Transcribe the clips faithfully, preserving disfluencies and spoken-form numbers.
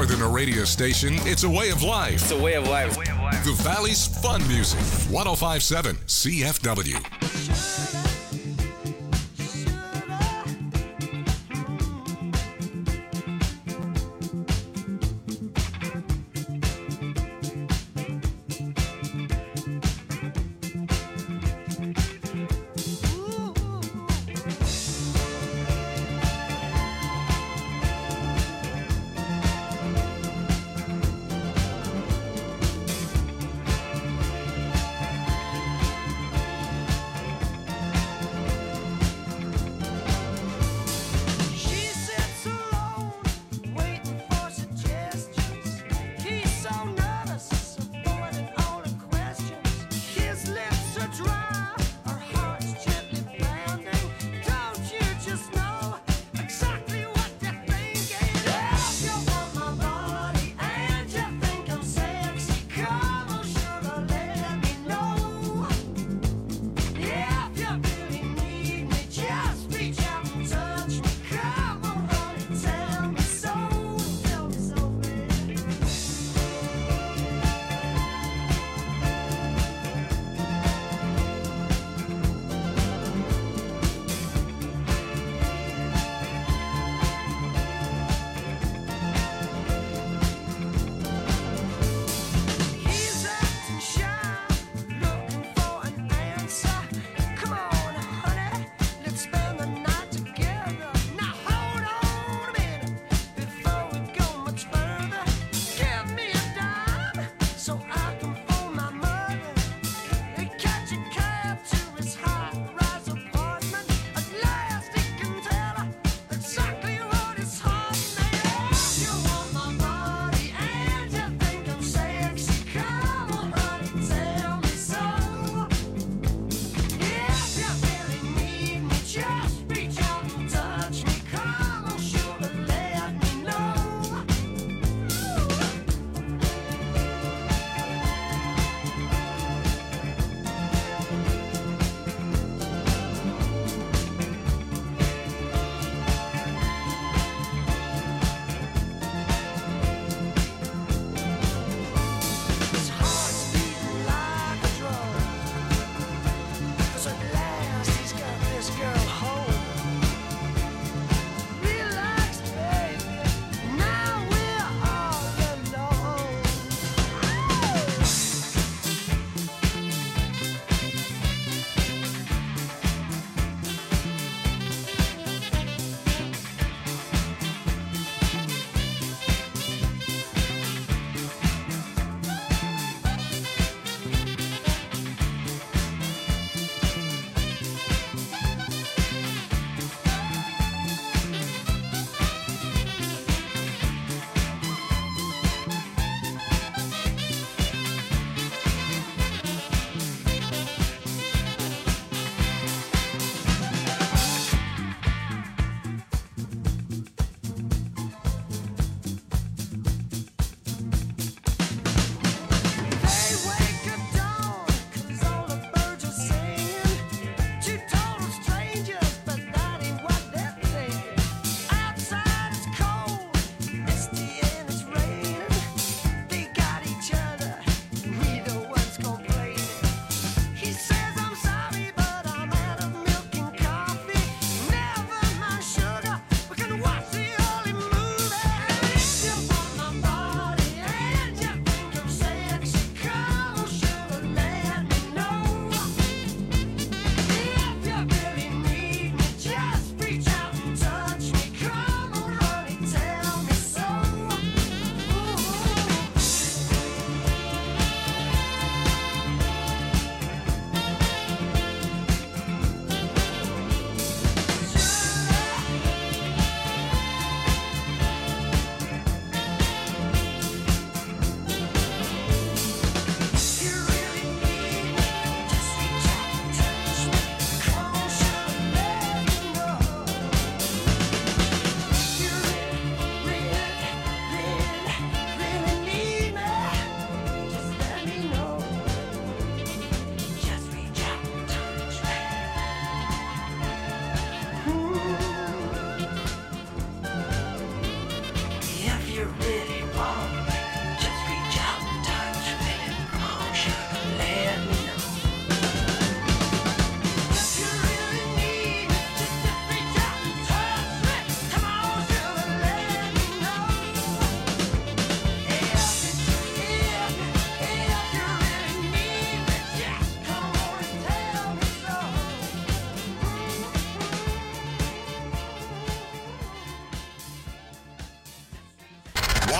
more than a radio station, it's a way of life. It's a way of life. The Valley's fun music. one oh five point seven C F W.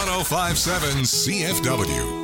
one oh five point seven C F W.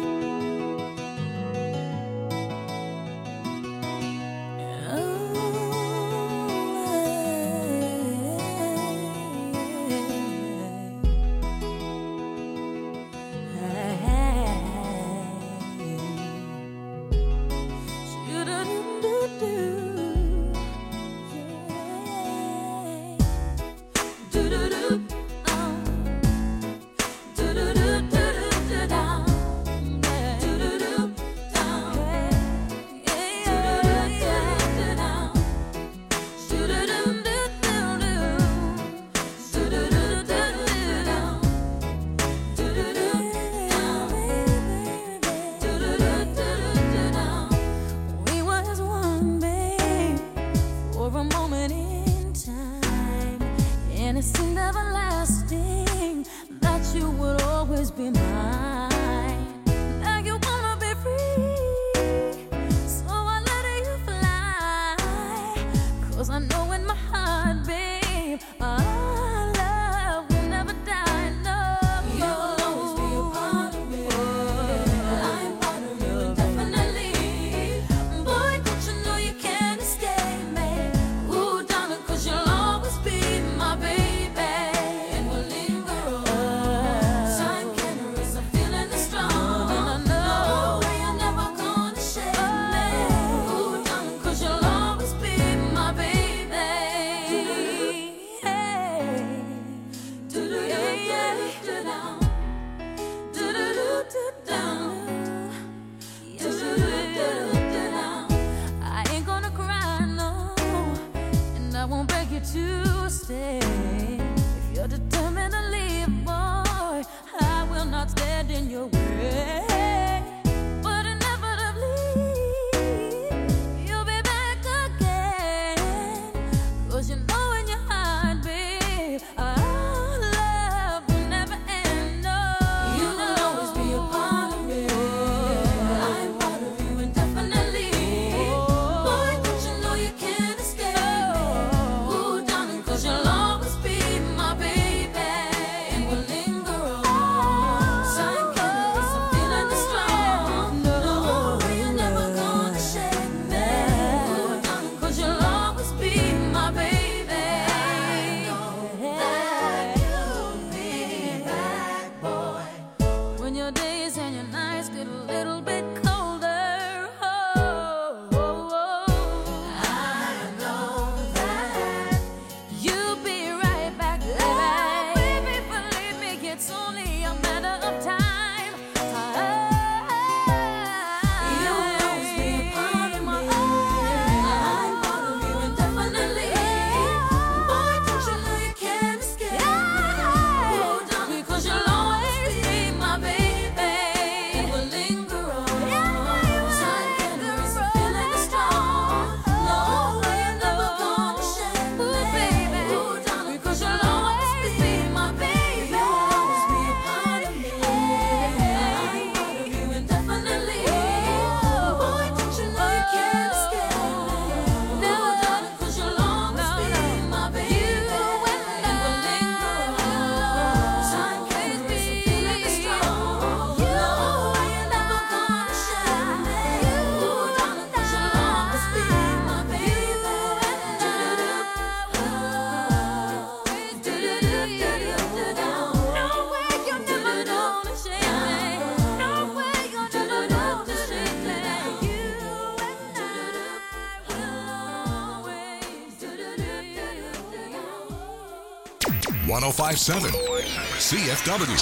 one oh five point seven C F W.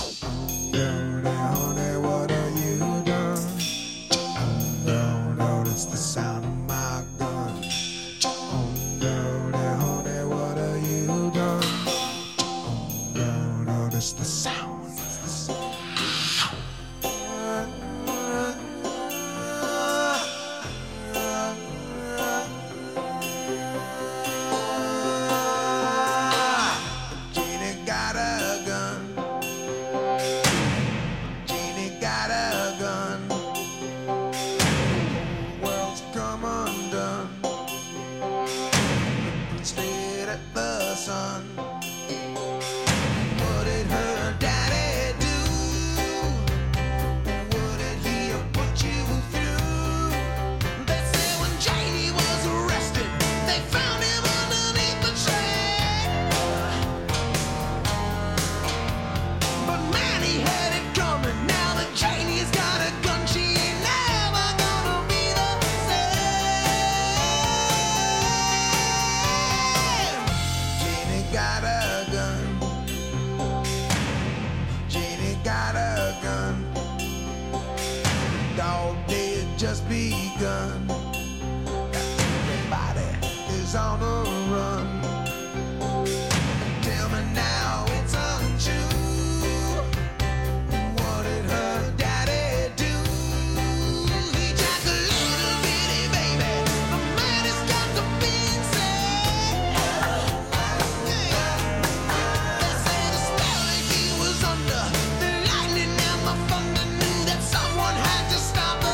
What have you done? No, no, it's the sound of my gun. No, no, what have you done? No, no, it's the sound. It's the sound. Gina got a gun. all day had just begun. Everybody is on the run. Tell me now it's untrue. What did her daddy do? He jacked a little bitty baby. The man has got the being said. They say the spell that he was under, the lightning and the thunder knew that someone had to stop the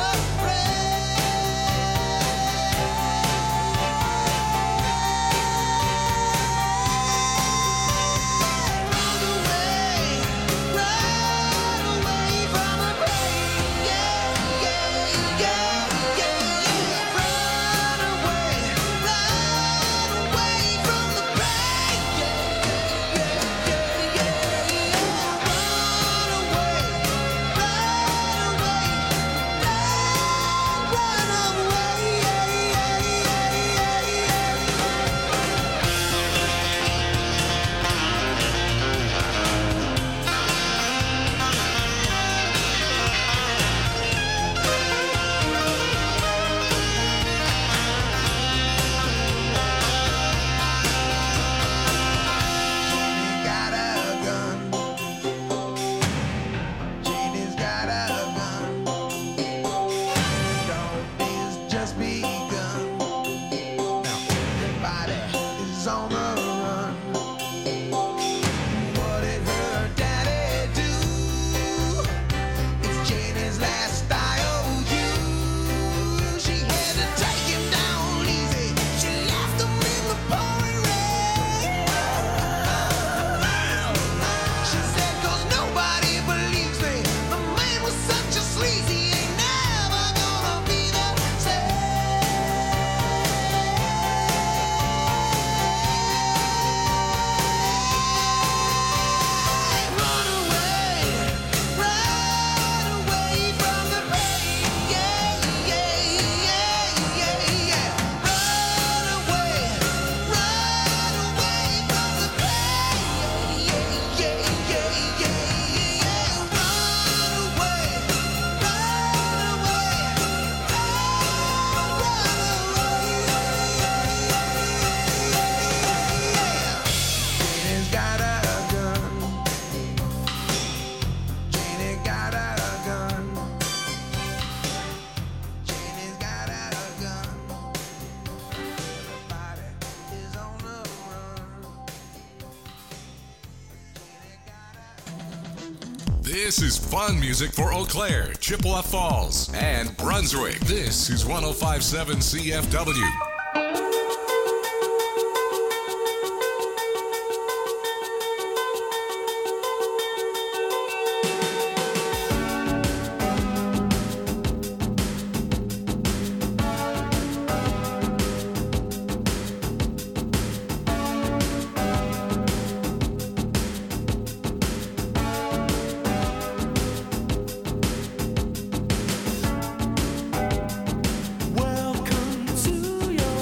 This is fun music for Eau Claire, Chippewa Falls, and Brunswick. This is one oh five point seven C F W. Welcome to your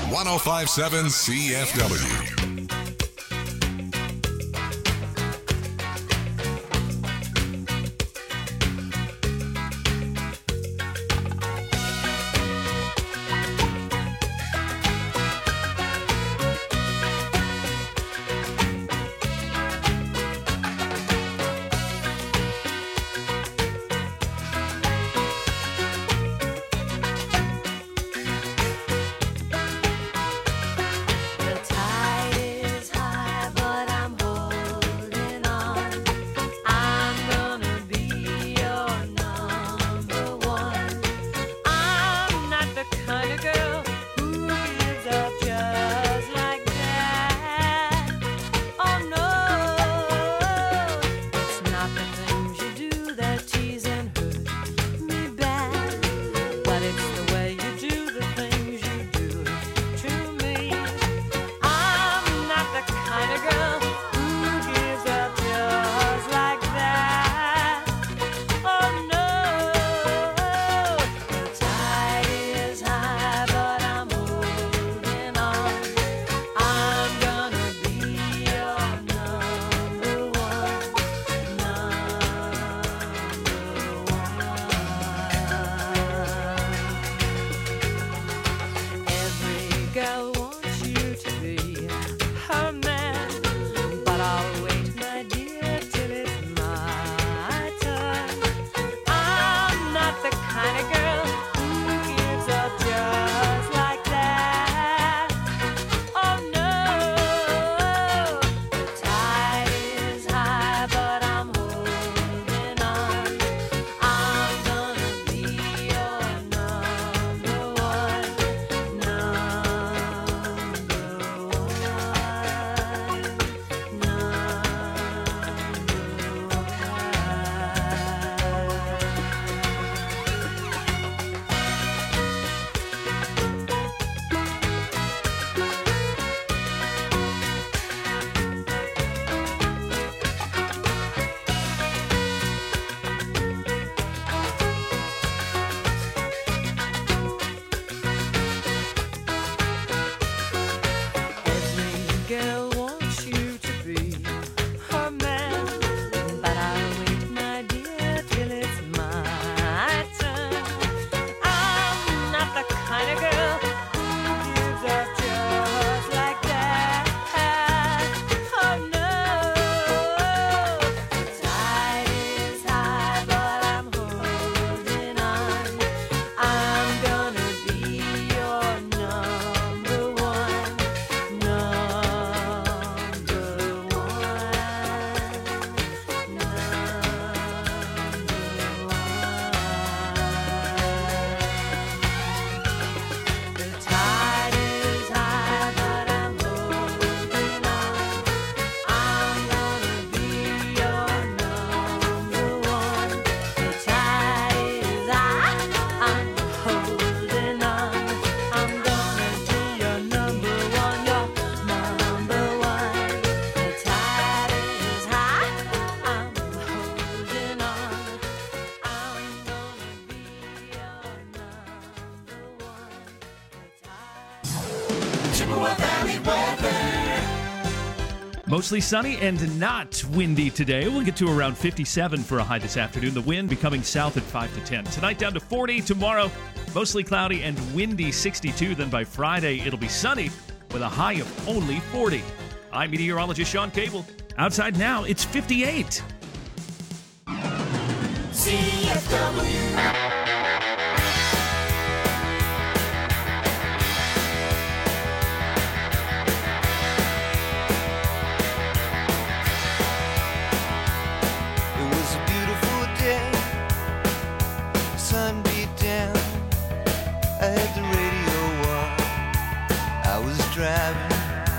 one oh five point seven C F W. Mostly sunny and not windy today. We'll get to around fifty-seven for a high this afternoon. The wind becoming south at five to ten. Tonight down to forty. Tomorrow, mostly cloudy and windy, sixty-two. Then by Friday, it'll be sunny with a high of only forty. I'm meteorologist Sean Cable. Outside now, it's fifty-eight. C F W. Driving,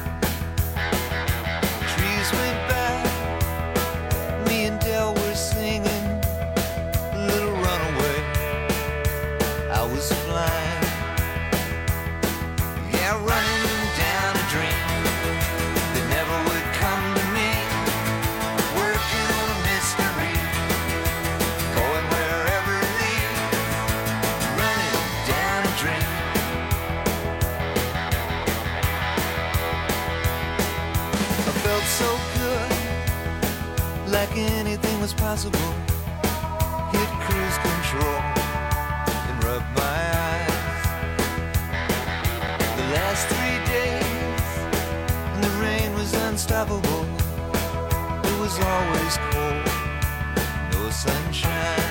trees went by, me and Del were singing a little runaway. I was flying, yeah, running down a dream that never would come to me, working on a mystery, going wherever it leads, running down a dream. impossible. Hit cruise control and rub my eyes. The last three days, and the rain was unstoppable. It was always cold, no sunshine.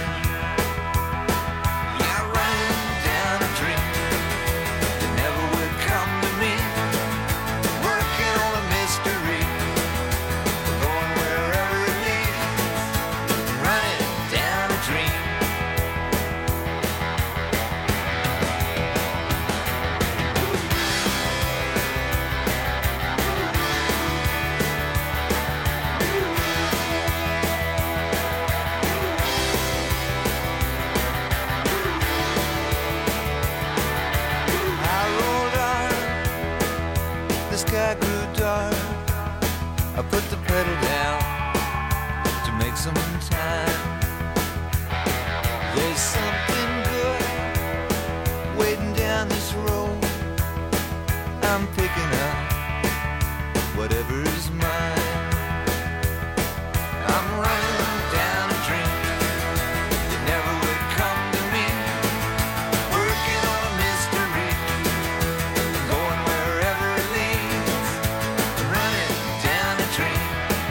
Yeah, running down a dream that never would come to me. Working on a mystery, going wherever it leads. Running down a dream. Sky grew dark. I put the pedal down to make some time. There's something good waiting down this road. I'm picking up whatever's mine. I'm running down a dream that never would come to me. Working on a mystery, going wherever it leads. Running down a dream.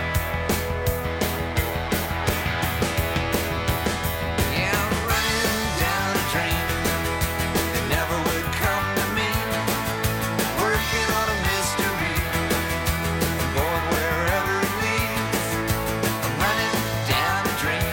Yeah, I'm running down a dream that never would come to me. Working on a mystery, going wherever it leads. I'm running down a dream.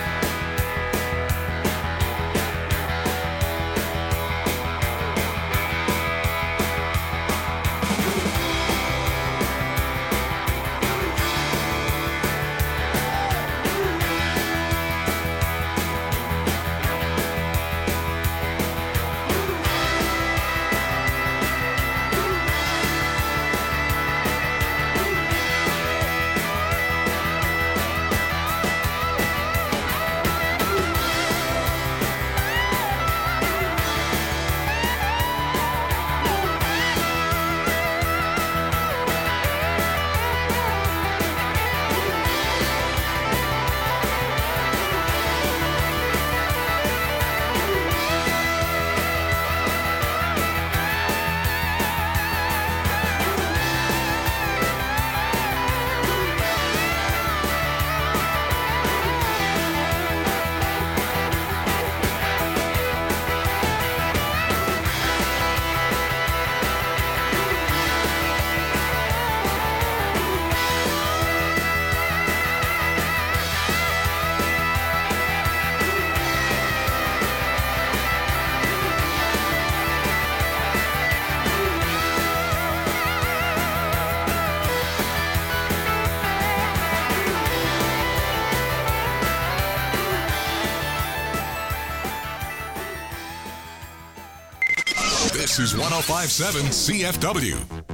This is one oh five point seven C F W.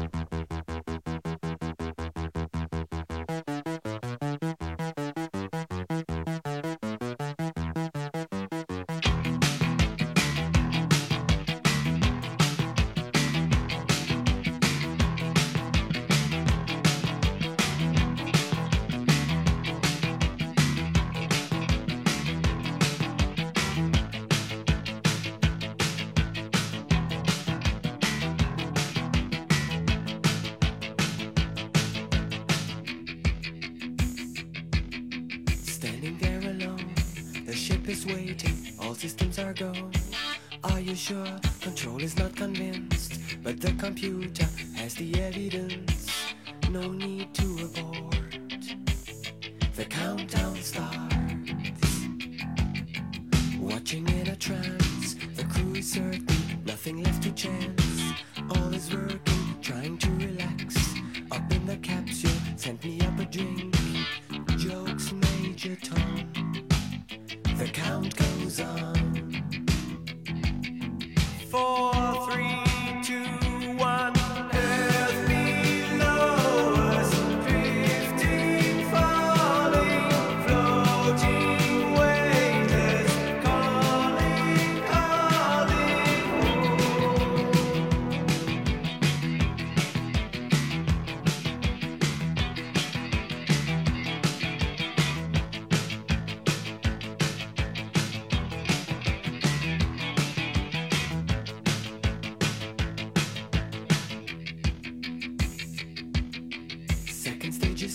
Standing there alone, the ship is waiting, all systems are go. Are you sure? Control is not convinced, but the computer has the evidence. No need to abort. The countdown starts. Watching in a trance, the crew is certain, nothing left to chance. All is working, trying to relax. Up in the capsule, sent me up a drink. Jokes, Major Tom. The count goes on. Four, three, two, one. Earth below us, drifting, falling, floating, weightless, calling, calling home.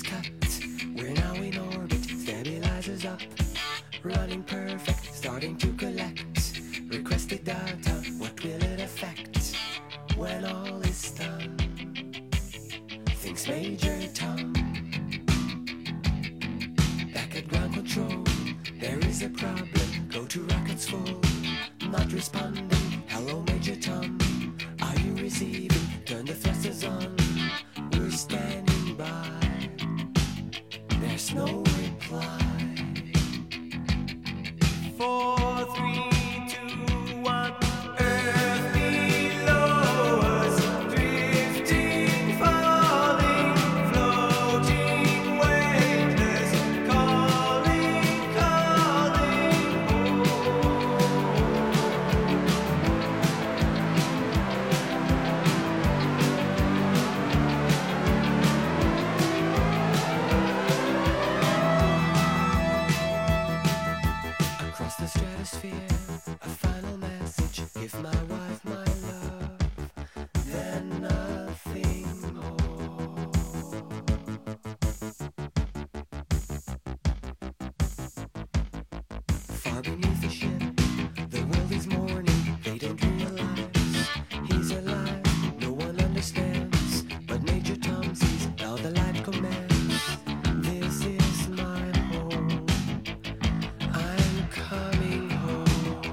is cut. We're now in orbit, stabilizers up. Running perfect, starting to collect. Requested data, what will it affect? When all is done, thinks Major Tom. Back at ground control, there is a problem. Go to rockets full, not responding. Hello Major Tom, are you receiving? Turn the thrusters on, we're standing by. There's no reply. Four, three, two, one. Earth below us, drifting, falling, floating, weightless, calling, calling across the stratosphere, a final message. Give my wife my love, then nothing more. Far beneath the ship, the world is mourning. They don't realize he's alive. No one understands, but Major Tom sees how the light commands. This is my home. I'm coming home.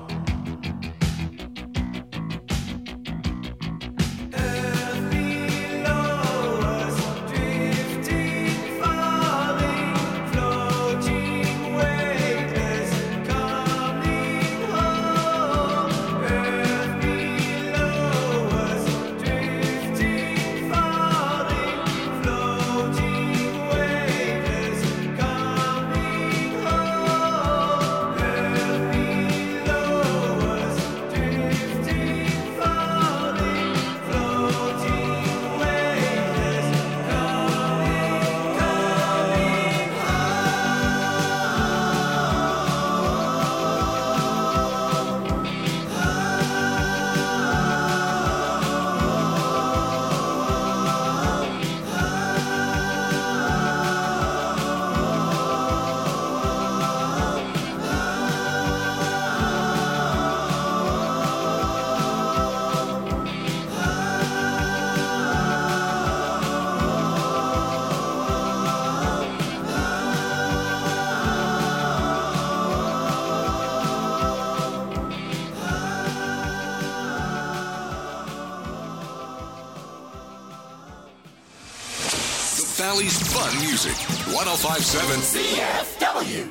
Earth below us, drifting, falling, floating, weightless, coming home. Earth below us, drifting, falling, floating, weightless, coming home. Earth below us, drifting, falling, floating, weightless, The Valley's fun music. one oh five point seven C F W.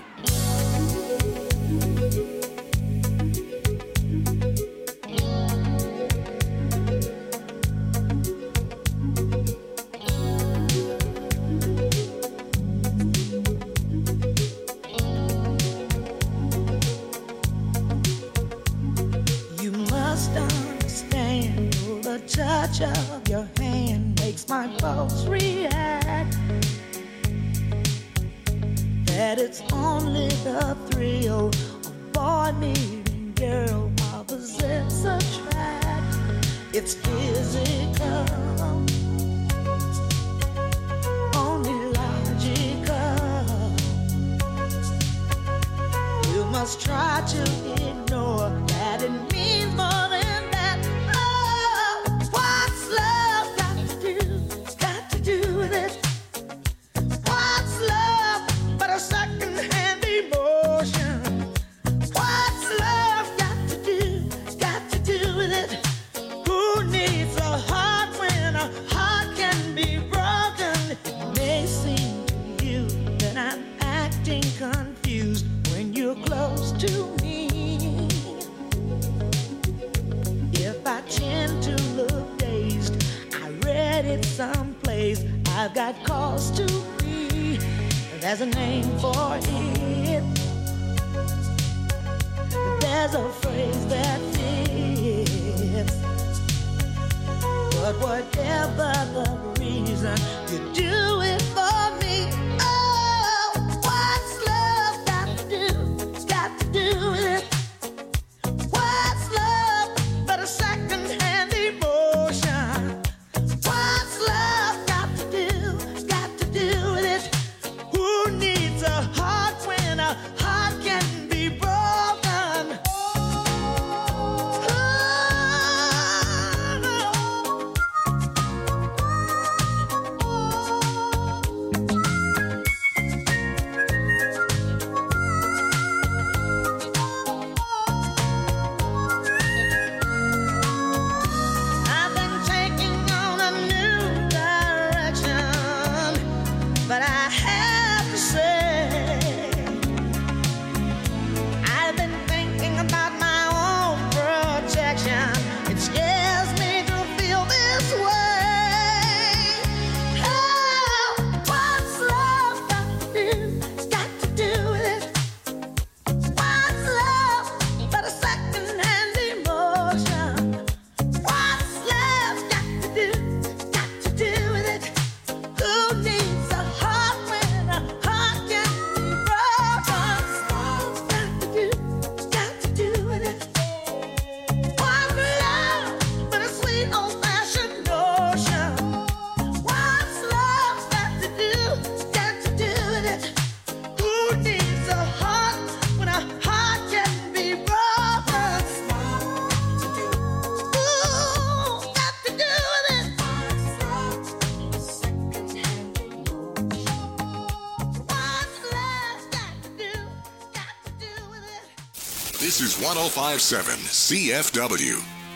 You must understand, oh, the touch of your hand makes my pulse react. That it's only the thrill of boy meeting girl opposites attract. It's physical, only logical. You must try to ignore that it means more than that. Oh, what's love got to do? Got to do with it. What's love but a second-hand emotion? What's love got to do? Got to do with it. Who needs a heart when a heart can be broken? It may seem to you that I'm acting confused when you're close to me. If I tend to look dazed, I read it someplace. I've got cause to be. There's a name for it. There's a phrase that fits. But whatever the reason, you do it for me. Oh, what's love got to do? Got to do with it. What's love but a second-hand emotion? What's love got to do? Got to do with it. This is one oh five point seven C F W.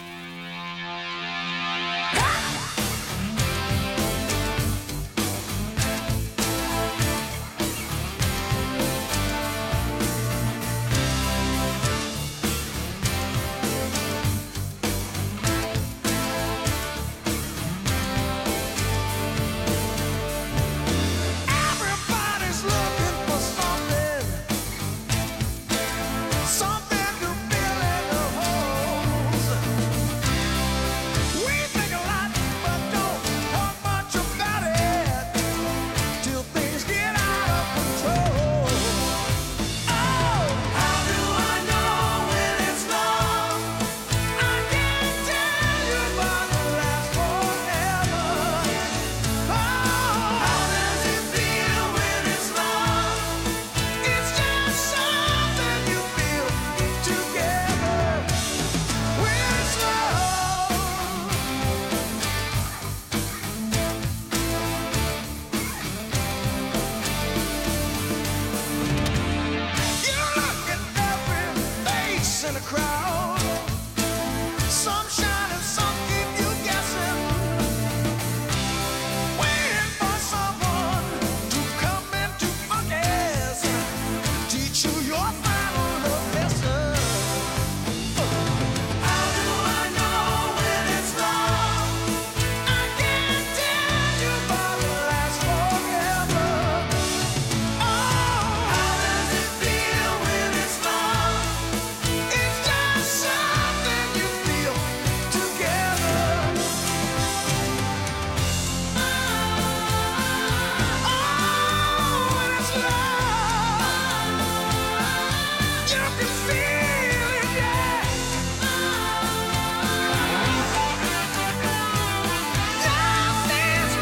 Everybody's looking for something, something to fill in the holes. We think a lot, but don't talk much about it till things get out of control. Oh, how do I know when it's love? I can't tell you, but it lasts forever. Oh, how does it feel when it's love? It's just something you feel together when it's love. You look at every face in a crowd. Some shine and some keep you guessing, waiting for someone to come into focus, teach you your final love lesson. How do I know when it's love? I can't tell you, but it lasts forever. Oh, how does it feel when it's love? It's just something you feel together. Oh, when it's love, you can feel it, yeah. Nothing's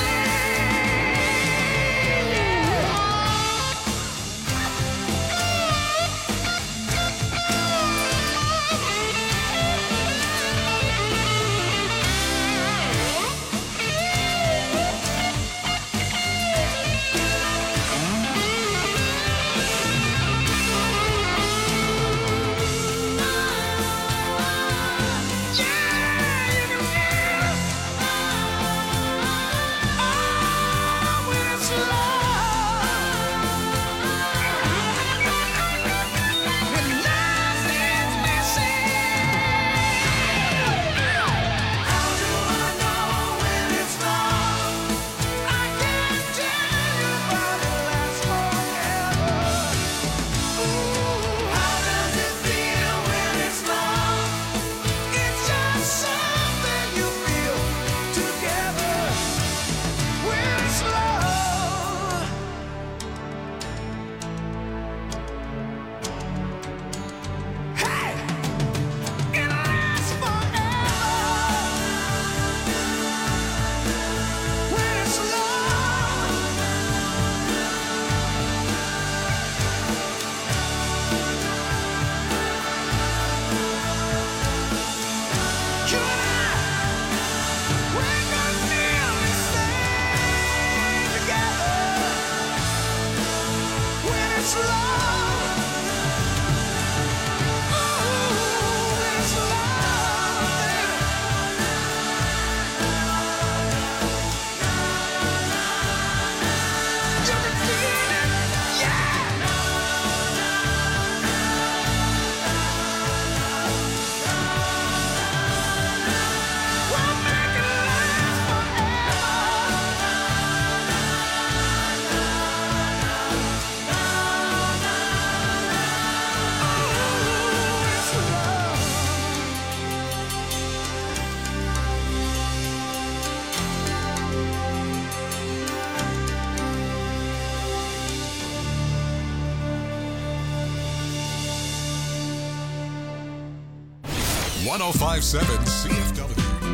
one oh five point seven C F W.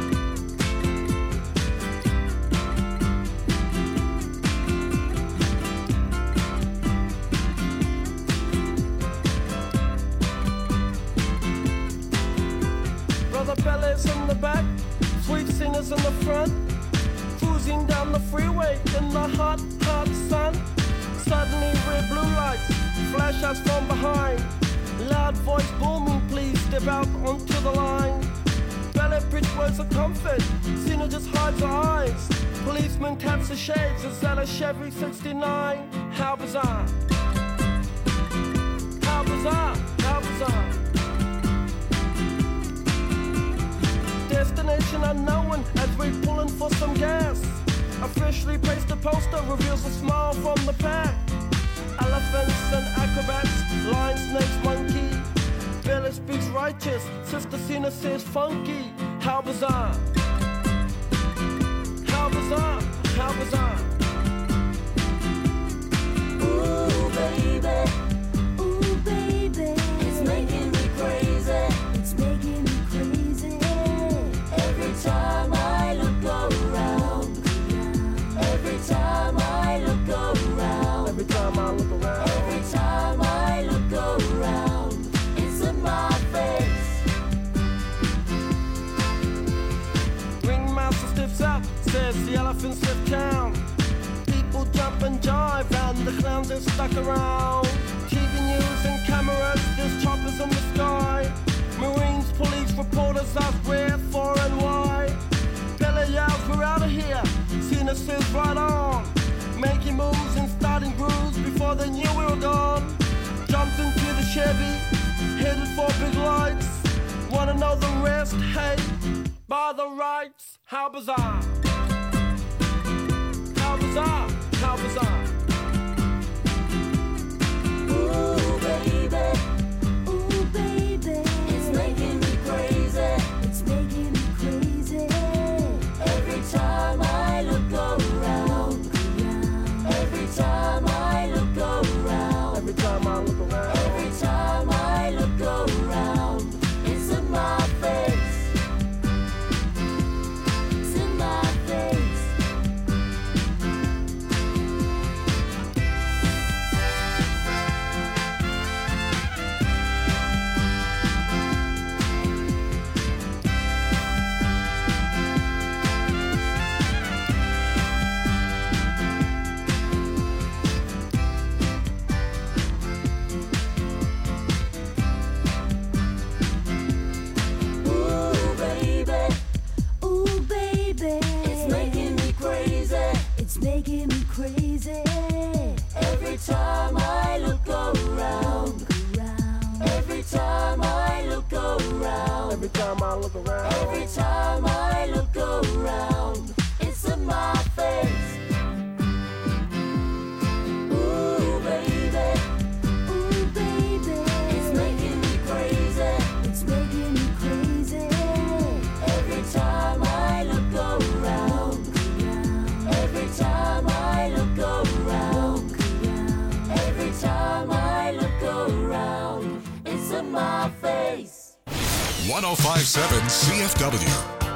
Brother fellas in the back, sweet singers in the front, cruising down the freeway in the hot, hot sun. Suddenly red blue lights flash us from behind. Loud voice booming, please step out onto the line. Ballet bridge words of comfort, Cena just hides her eyes. Policeman taps the shades, is that a Chevy sixty-nine? How bizarre. How bizarre, how bizarre. Destination unknown as we're pulling for some gas. Officially placed a poster, reveals a smile from the pack. Elephants and acrobats, lion, snakes, monkey. Billy speaks righteous, Sister Cena says funky. How bizarre. How bizarre, how bizarre. Ooh, baby. Ooh, baby. It's making me crazy. It's making me crazy. Every time I look around. Every time I look around. Every time I look around. Every time I look around. It's in my face. Ringmaster stiffs up, says the elephants left town. People jump and jive and the clowns are stuck around. T V news and cameras, there's choppers in the sky. Marines, police, reporters ask where, for and why. Billy yells, we're out of here. Cena says right on. Making moves and starting grooves before they knew we were gone. Jumped into the Chevy, headed for big lights. Wanna know the rest? Hey, by the rights. How bizarre. How bizarre, how bizarre. Ooh, baby. Ooh, baby. It's making me crazy. It's making me crazy. Every time I look around. Every time I look around. Every time I look around. Every time I look around. It's in my face. It's in my face. Ooh, baby. Ooh, baby. It's making me crazy. It's making me crazy. Every time I look around. Every time I look around. Every time I look around. Every time I look around. It's in my face. Ooh, baby. Ooh, baby. It's making me crazy. It's making me crazy. Every time I look around. Every time I look around. Every time I look around. It's in my face. one oh five point seven C F W.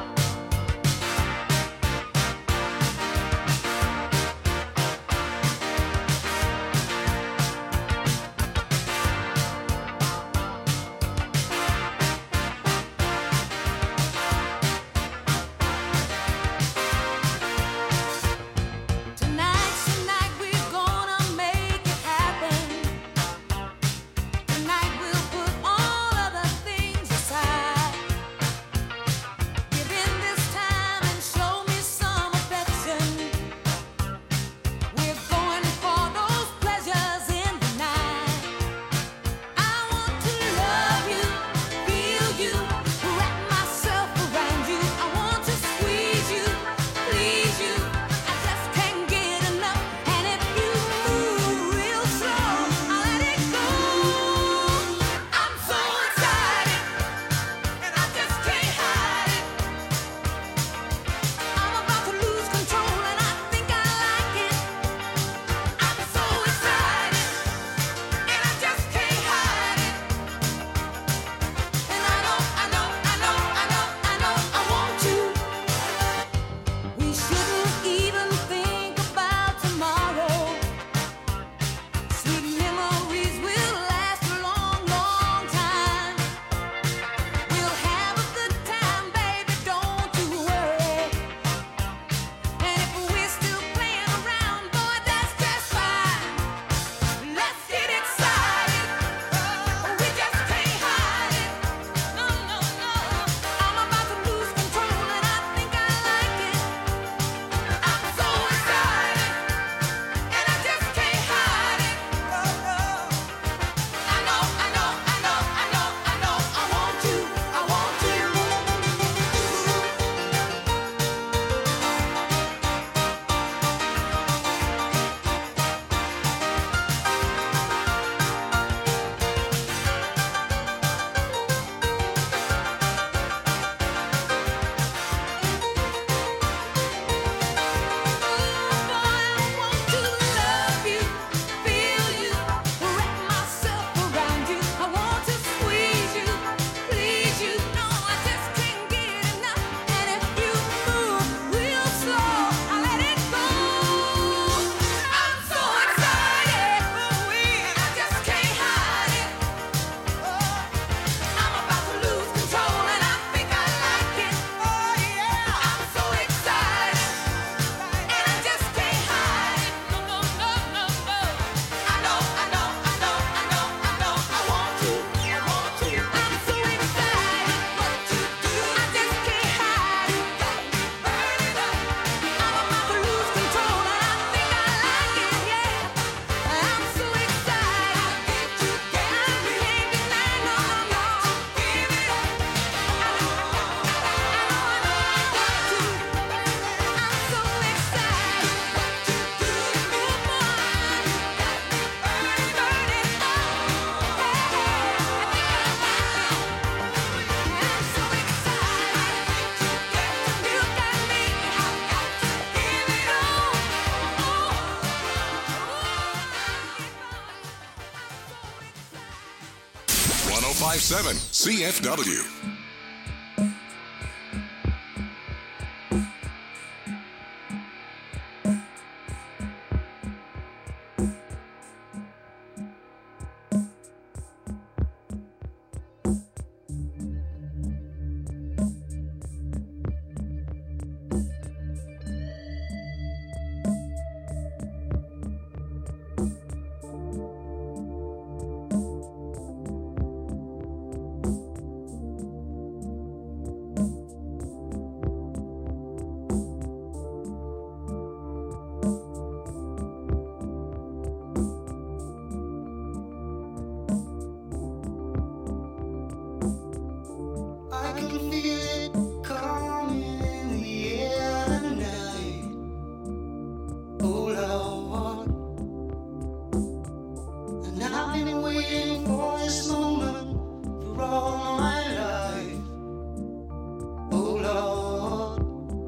Tonight, tonight we're gonna make it happen. Tonight we'll put all other things aside. Give in this time and show me some affection. We're going for those pleasures in the night. I want to love you, feel you, wrap myself around you. I want to squeeze you, please you. I just can't get enough. And if you move real slow, I'll let it go. I'm so excited, and I just can't hide it. I'm about to lose control, and I think I like it. I'm so excited, and I just can't hide it. And I know, I know, I know, I know, I know I want you. We shouldn't even think about tomorrow. Sweet memories will last a long, long time. We'll have a good time, baby, don't you worry. And if we're still playing around, boy, that's just fine. Let's get excited. We just five seven C F W. I can feel it coming in the air tonight. Oh Lord, and I've been waiting for this moment for all my life. Oh Lord,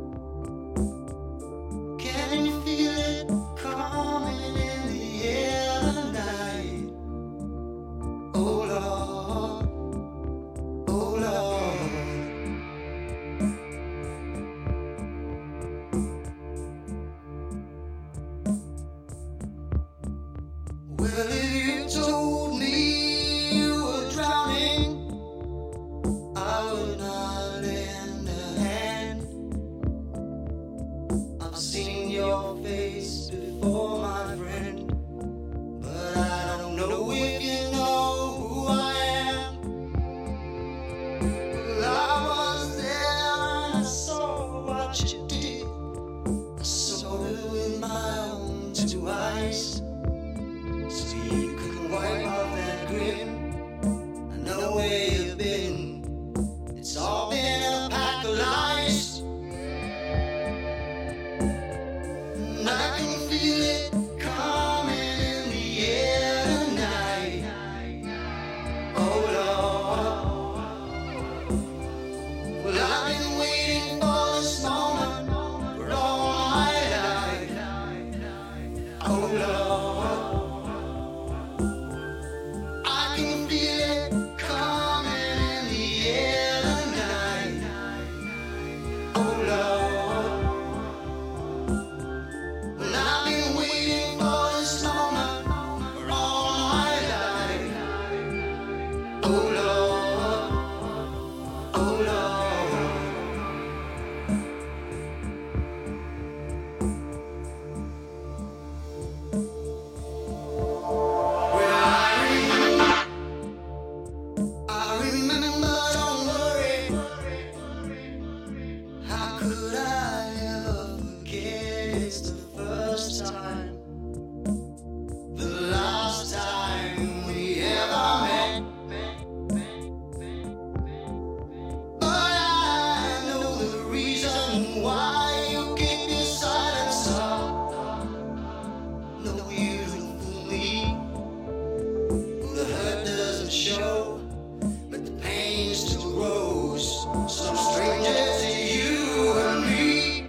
can you feel it coming in the air tonight? Oh Lord, oh Lord. Well, if you told me you were drowning, I would not lend a hand. I've seen your face before, my friend, but I don't know if you know who I am. Well, I was there and I saw what you did. I saw it with my own two eyes. So you can wipe off that grin. I know where you've been. It's all been a pack of lies. And I can feel it coming in the air tonight. Oh Lord. Well, I've been waiting for this moment for all my life. Oh Lord. I can feel it coming in the air tonight. Oh Lord. Well, I've been waiting for this moment for all my life. Oh Lord. Oh Lord. Well, I remember. I remember, don't worry. How could I ever forget? It's the first time, the last time we ever met. But I know the reason why you keep your silence up. No, you don't fool me. The hurt doesn't show, but the pain still grows. Some stranger to you and me.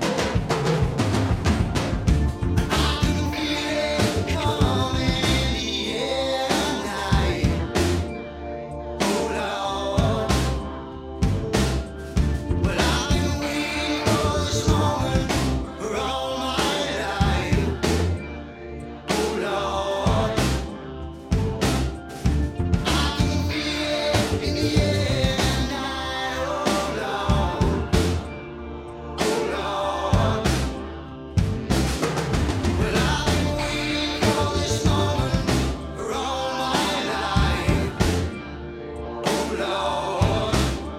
I can feel it coming in the air tonight. Oh Lord. Well, I've been waiting for this moment for all my life. Oh Lord. I can feel it in the air tonight. Oh Lord. Oh Lord. Well, I've been waiting for this moment for all my life. Oh Lord.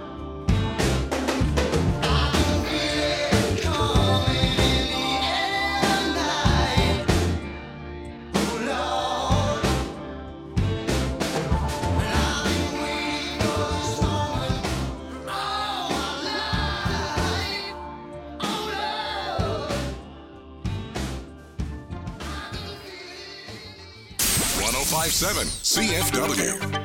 I can feel it coming in the air tonight. Oh Lord. Well, I've been waiting for this moment for all my life. Oh Lord. one oh five point seven C F W.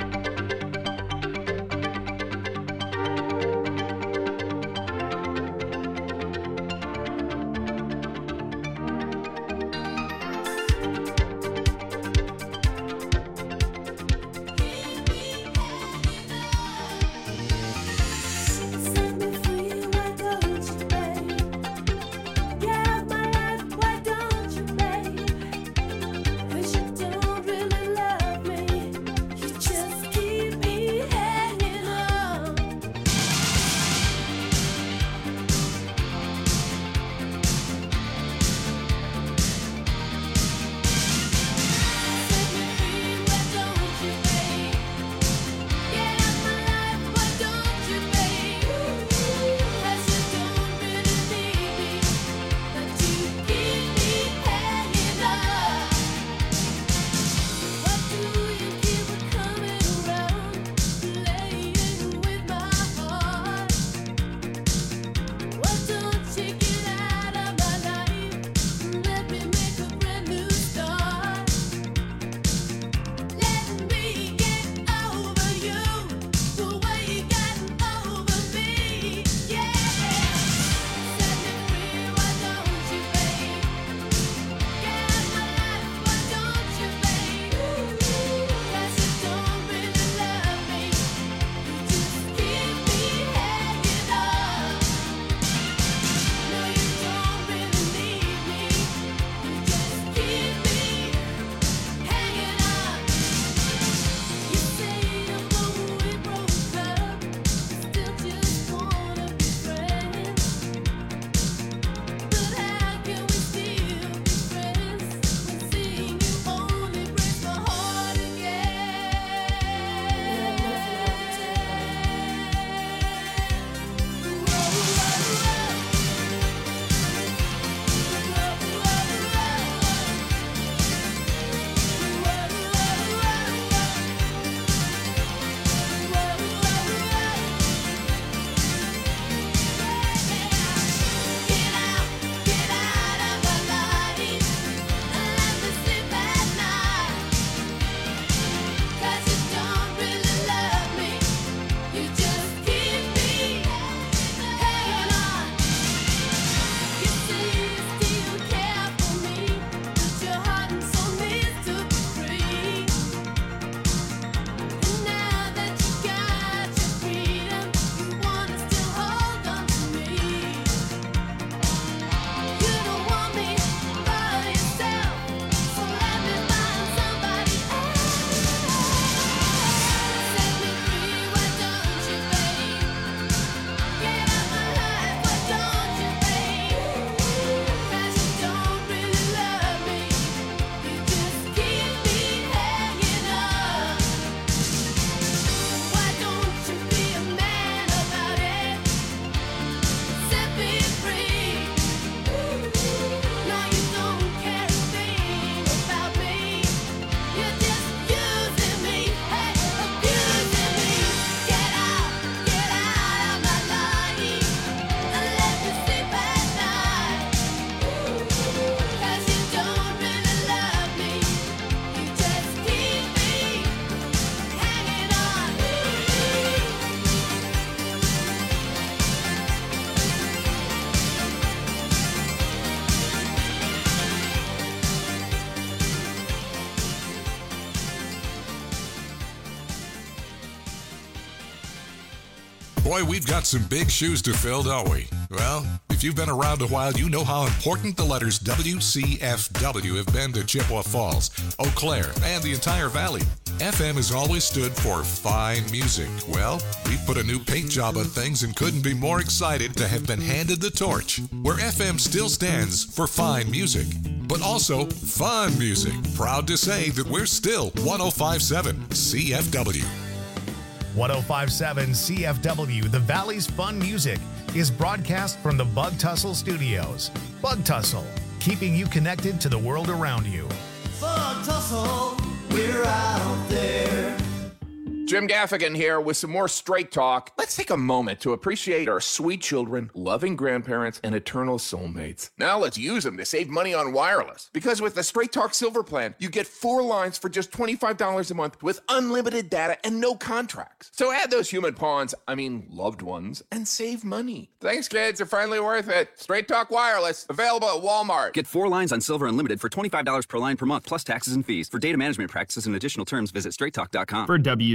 Boy, we've got some big shoes to fill, don't we? Well, if you've been around a while, you know how important the letters W C F W have been to Chippewa Falls, Eau Claire, and the entire valley. F M has always stood for fine music. Well, we put a new paint job on things and couldn't be more excited to have been handed the torch, where F M still stands for fine music, but also fun music. Proud to say that we're still one oh five point seven C F W. one oh five point seven C F W, the Valley's fun music, is broadcast from the Bug Tussle Studios. Bug Tussle, keeping you connected to the world around you. Bug Tussle, we're out there. Jim Gaffigan here with some more Straight Talk. Let's take a moment to appreciate our sweet children, loving grandparents, and eternal soulmates. Now let's use them to save money on wireless. Because with the Straight Talk Silver Plan, you get four lines for just twenty-five dollars a month with unlimited data and no contracts. So add those human pawns, I mean loved ones, and save money. Thanks, kids. They're finally worth it. Straight Talk Wireless, available at Walmart. Get four lines on Silver Unlimited for twenty-five dollars per line per month, plus taxes and fees. For data management practices and additional terms, visit straight talk dot com. For W